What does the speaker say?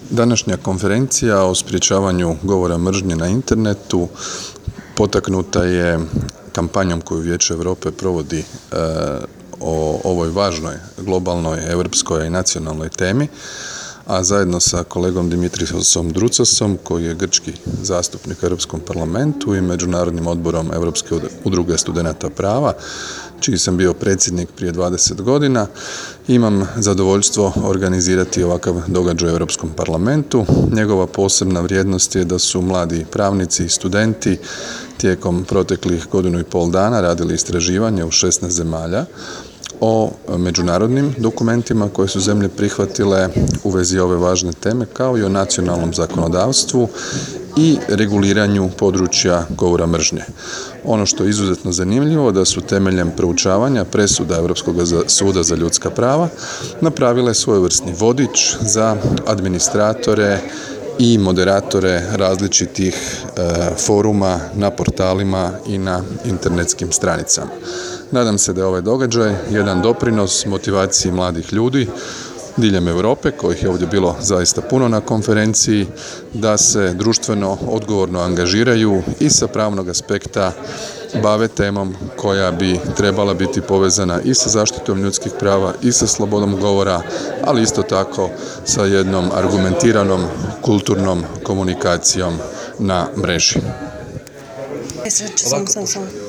Današnja konferencija o sprječavanju govora mržnje na internetu potaknuta je kampanjom koju Vijeće Europe provodi o ovoj važnoj globalnoj, europskoj i nacionalnoj temi, a zajedno sa kolegom Dimitrisosom Drucasom, koji je grčki zastupnik u Europskom parlamentu i Međunarodnim odborom Europske udruge studenata prava, čiji sam bio predsjednik prije 20 godina, imam zadovoljstvo organizirati ovakav događaj u Europskom parlamentu. Njegova posebna vrijednost je da su mladi pravnici i studenti tijekom proteklih 1,5 dana radili istraživanje u 16 zemalja o međunarodnim dokumentima koje su zemlje prihvatile u vezi ove važne teme, kao i o nacionalnom zakonodavstvu i reguliranju područja govora mržnje. Ono što je izuzetno zanimljivo da su temeljem proučavanja presuda Europskog suda za ljudska prava napravile svojevrsni vodič za administratore i moderatore različitih foruma na portalima i na internetskim stranicama. Nadam se da je ovaj događaj jedan doprinos motivaciji mladih ljudi diljem Europe, kojih je ovdje bilo zaista puno na konferenciji, da se društveno odgovorno angažiraju i sa pravnog aspekta bave temom koja bi trebala biti povezana i sa zaštitom ljudskih prava i sa slobodom govora, ali isto tako sa jednom argumentiranom kulturnom komunikacijom na mreži.